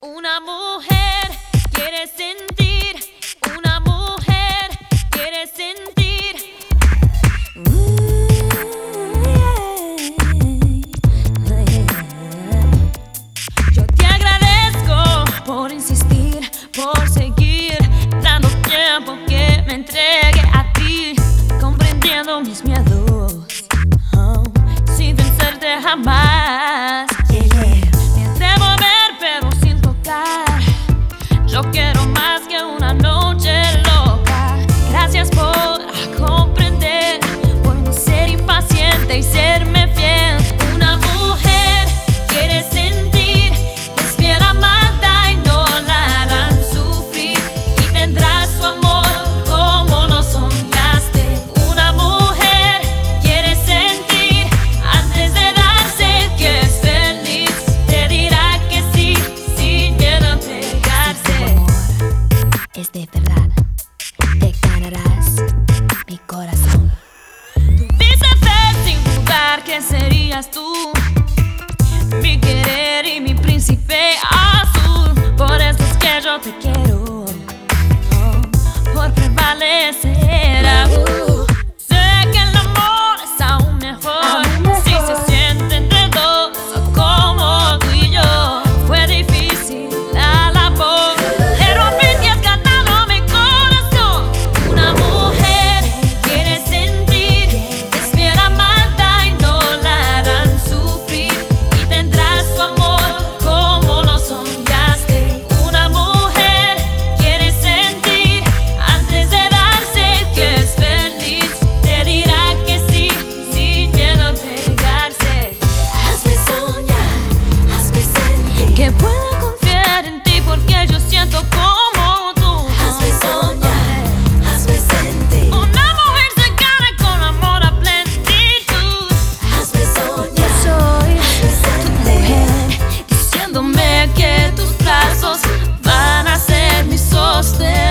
Una mujer quiere sentir, una mujer quiere sentir. Yo te agradezco por insistir, por seguir dando tiempo que me entregue a ti, comprendiendo mis miedos, sin vencerte jamás. Me atrevo a ver pero sin tocar. Yo quiero más que una noche loca. Gracias por comprender, por no ser impaciente y serme fiel. Una mujer quiere sentir, espera mata y no la harán sufrir, y tendrá su amor como lo soñaste. Una mujer quiere sentir antes de darse que es feliz, te dirá que sí sin miedo a entregarse. Si tu amor es de verdad, te ganarás mi corazón. Dice fe sin dudar que serías tú, mi querer y mi príncipe azul. Por eso es que yo te quiero, por prevalecer. Sé que el amor es aún mejor si se siente entre dos como tú y yo. Fue difícil la labor, pero al fin te has ganado mi corazón. Una mujer quiere sentir, espera mata y no la harán sufrir, y tendrá su amor como lo soñaste. Una mujer quiere sentir antes de darse que es feliz, te dirá que sí sin miedo a entregarse. Hazme soñar, hazme sentir. Que pueda confiar en ti porque yo siento como tú. Hazme soñar, hazme sentir. Una mujer se gana con amor a plenitud. Hazme soñar, Soy hazme tu sentir. mujer, diciéndome que tus brazos van a ser mi sostén.